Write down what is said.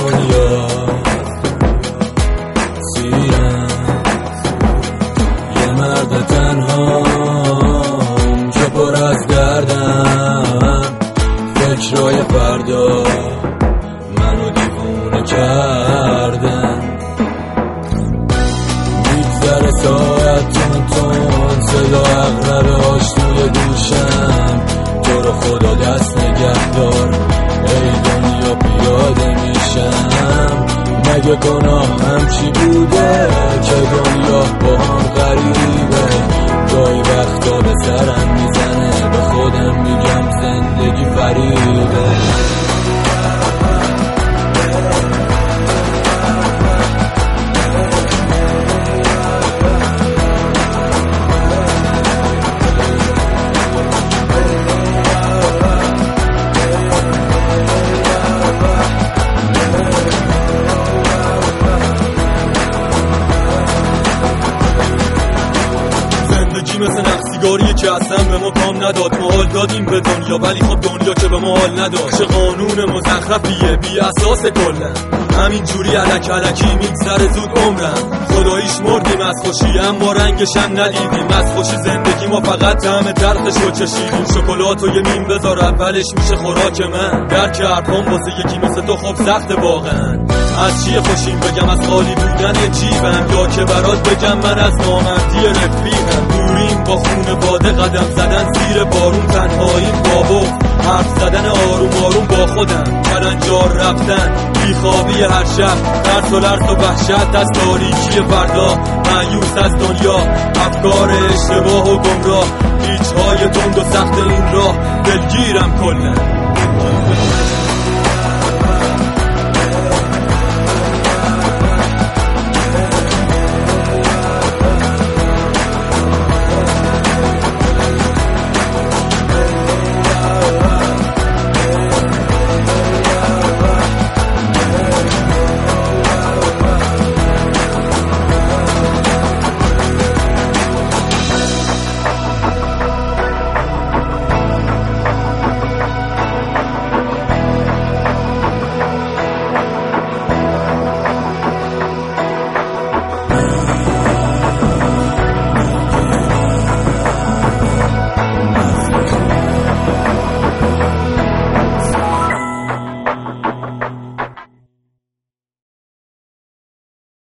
دنیا سیرم، یه مرد تنها که پر از دردم، فکرای فردا منو دیوونه کردن. میگذره ساعت تون صدا اغربهاش توی گوشم، تو رو خدا دست نگه دار ای دنیا پیاده میشم. مگه گناه همچی بوده که دنیا با هم غریبه، گاهی وقتا به سرم میزنه به خودم میگم زندگی فریبه. مثل نقصیگاریه که اصلا به ما پام نداد. ما حال دادیم به دنیا ولی خب دنیا که به ما حال نداد. چه قانون مزخرفیه بی اساس کلن، همین جوری الک الکی میگذره زود عمرم. خداییش مردیم از خوشی اما رنگش هم ندیدیم، از خوشی زندگی ما فقط طعم تلخش رو چشیدیم. شکلات و یه میم بذار اولش میشه خوراک من، درک حرفام واسه یکی مثل تو خب سخت واقعا. از چیه خوشیم بگم از خالی بودن جیبم، یا که برات بگم من از نامردی رفیقم. دوریم با خون باده قدم زدن زیر بارون، تنهاییم با بغض حرف زدن آروم آروم با خودم، کلنجار رفتن بیخوابی هر شب، ترس و لرز و وحشت از تاریکی فردا، مایوس از دنیا افکار اشتباه و گمراه، پیچ‌های تند و سخت این راه دلگیرم کلن.